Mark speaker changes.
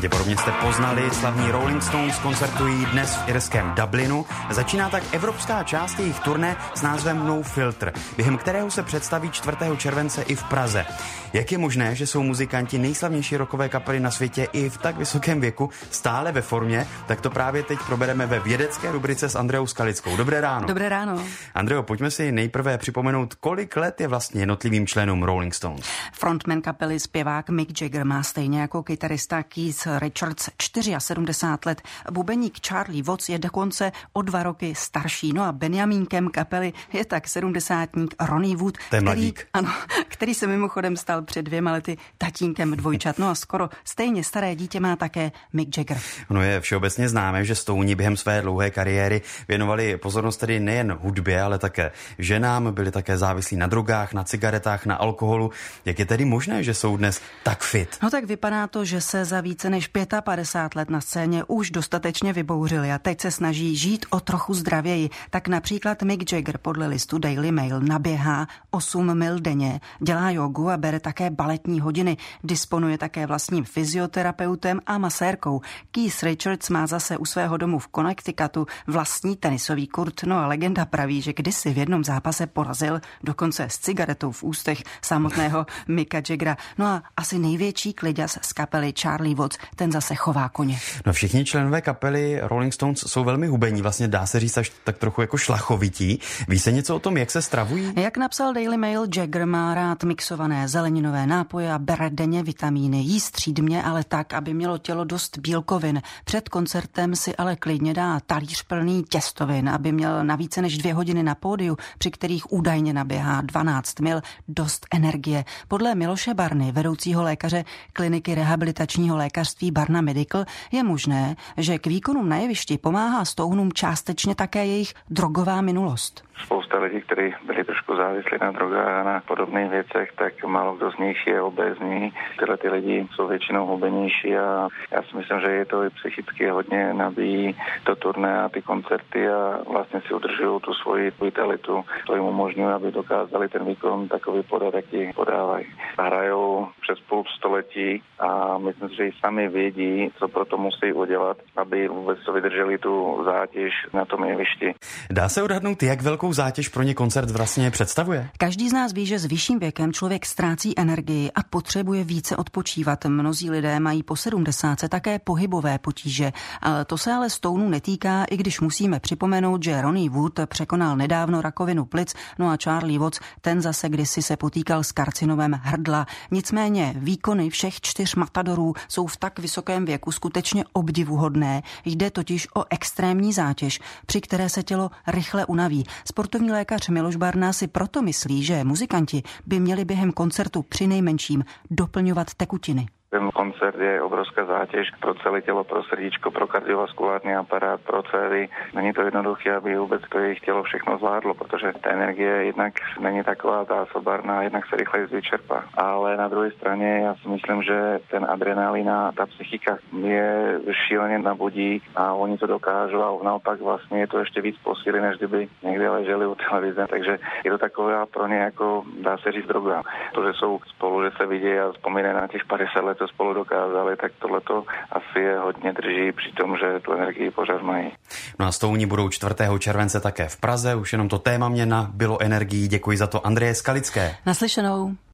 Speaker 1: Pravděpodobně jste poznali, slavní Rolling Stones koncertují dnes v irském Dublinu. Začíná tak evropská část jejich turné s názvem No Filter, během kterého se představí 4. července i v Praze. Jak je možné, že jsou muzikanti nejslavnější rockové kapely na světě i v tak vysokém věku stále ve formě, tak to právě teď probereme ve vědecké rubrice s Andreou Skalickou. Dobré ráno.
Speaker 2: Dobré ráno.
Speaker 1: Andreo, pojďme si nejprve připomenout, kolik let je vlastně jednotlivým členům Rolling Stones.
Speaker 2: Frontman kapely zpěvák Mick Jagger má stejně jako kytarista Keith Richards 74 let. Bubeník Charlie Watts je dokonce o 2 roky starší. No a Benjamínkem kapely je tak 70-tník Ronnie Wood, který se mimochodem stal před 2 lety tatínkem dvojčat. No a skoro stejně staré dítě má také Mick Jagger.
Speaker 1: No je všeobecně známé, že Stouni během své dlouhé kariéry věnovali pozornost tedy nejen hudbě, ale také ženám, byli také závislí na drogách, na cigaretách, na alkoholu. Jak je tedy možné, že jsou dnes tak fit?
Speaker 2: No tak vypadá to, že se za více než 55 let na scéně už dostatečně vybouřili a teď se snaží žít o trochu zdravěji. Tak například Mick Jagger podle listu Daily Mail naběhá 8 mil denně, dělá jogu a bere také baletní hodiny. Disponuje také vlastním fyzioterapeutem a masérkou. Keith Richards má zase u svého domu v Connecticutu vlastní tenisový kurt. No a legenda praví, že kdysi v jednom zápase porazil dokonce s cigaretou v ústech samotného Micka Jaggera. No a asi největší kliďas z kapely Charlie Watts, ten zase chová koně.
Speaker 1: No všichni členové kapely Rolling Stones jsou velmi hubení, vlastně dá se říct až tak trochu jako šlachovití. Ví se něco o tom, jak se stravují?
Speaker 2: Jak napsal Daily Mail, Jagger má rád mixované zeleninové nápoje a bere denně vitamíny. Jí střídmě, ale tak, aby mělo tělo dost bílkovin. Před koncertem si ale klidně dá talíř plný těstovin, aby měl na více než 2 hodiny na pódiu, při kterých údajně naběhá 12 mil, dost energie. Podle Miloše Barny, vedoucího lékaře kliniky rehabilitačního lékařství Barna Medical, je možné, že k výkonům na jevišti pomáhá Stounům částečně také jejich drogová minulost.
Speaker 3: Spousta lidí, kteří byli trošku závislí na drogách a na podobných věcech, tak málo kdo z nich je obézní. Tyhle ty lidi jsou většinou hubenější a já si myslím, že je to i psychicky hodně nabíjí to turné a ty koncerty a vlastně si udržují tu svoji vitalitu. To jim umožňuje, aby dokázali ten výkon takový podat, jaký podávají. Hrajou přes půl století a myslím si, že i sami vědí, co pro to musí udělat, aby vůbec to vydrželi tu zátěž na tom jevišti.
Speaker 1: Dá se odhadnout, jak velkou zátěž pro ně koncert vlastně představuje?
Speaker 2: Každý z nás ví, že s vyšším věkem člověk ztrácí energii a potřebuje více odpočívat. Mnozí lidé mají po 70 také pohybové potíže. To se ale Stounů netýká, i když musíme připomenout, že Ronnie Wood překonal nedávno rakovinu plic, no a Charlie Watts, ten zase kdysi se potýkal s karcinomem hrdla. Nicméně výkony všech 4 matadorů jsou v tak vysokém věku skutečně obdivuhodné. Jde totiž o extrémní zátěž, při které se tělo rychle unaví. Sportovní lékař Miloš Barna si proto myslí, že muzikanti by měli během koncertu přinejmenším doplňovat tekutiny.
Speaker 3: Ten koncert je obrovská zátěž pro celé tělo, pro srdíčko, pro kardiovaskulární aparát, pro cévy. Není to jednoduché, aby vůbec to jejich tělo všechno zvládlo, protože ta energie jednak není taková zásobárna, jednak se rychle vyčerpá. Ale na druhé straně já si myslím, že ten adrenalin a ta psychika je šíleně nabudí a oni to dokážou a naopak vlastně je to ještě víc posílí, než kdyby někde leželi u televize. Takže je to takové pro ně jako dá se říct droga. To, že jsou spolu, že se vidí a vzpomínají na těch 50 let spolu dokázali, tak tohleto asi je hodně drží při tom, že tu energii pořád mají.
Speaker 1: No a Stouni budou 4. července také v Praze, už jenom to téma mě nabilo energií. Děkuji za to Andreje Skalické.
Speaker 2: Naslyšenou.